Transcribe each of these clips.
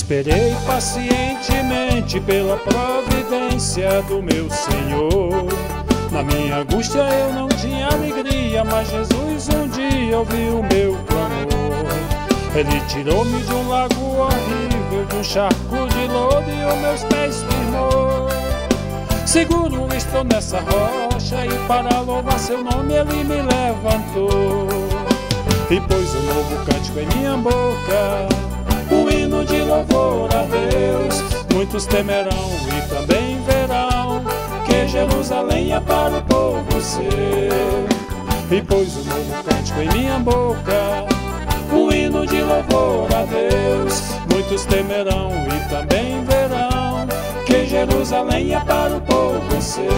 Esperei pacientemente pela providência do meu Senhor. Na minha angústia eu não tinha alegria, mas Jesus um dia ouviu o meu clamor. Ele tirou-me de um lago horrível, de um charco de lodo, e os meus pés firmou. Seguro estou nessa rocha, e para louvar seu nome ele me levantou. E pôs um novo cântico em minha boca, um hino de louvor a Deus. Muitos temerão e também verão que Jerusalém é para o povo seu. E pôs um novo cântico em minha boca, um hino de louvor a Deus. Muitos temerão e também verão que Jerusalém é para o povo seu.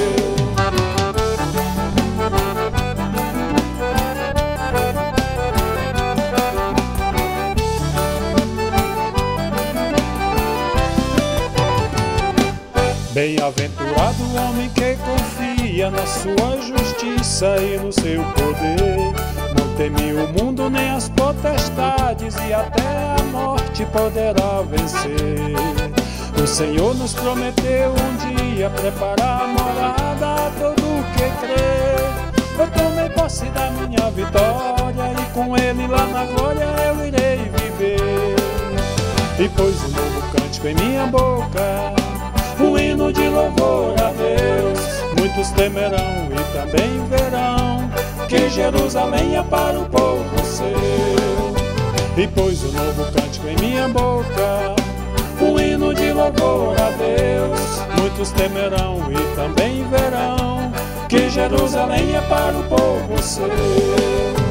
Bem-aventurado o homem que confia na sua justiça e no seu poder. Não teme o mundo nem as potestades, e até a morte poderá vencer. O Senhor nos prometeu um dia preparar a morada a todo que crê. Eu tomei posse da minha vitória, e com ele lá na glória eu irei viver. E pôs um novo cântico em minha boca, um hino de louvor a Deus. Muitos temerão e também verão que Jerusalém é para o povo seu. E pôs um novo cântico em minha boca, um hino de louvor a Deus. Muitos temerão e também verão que Jerusalém é para o povo seu.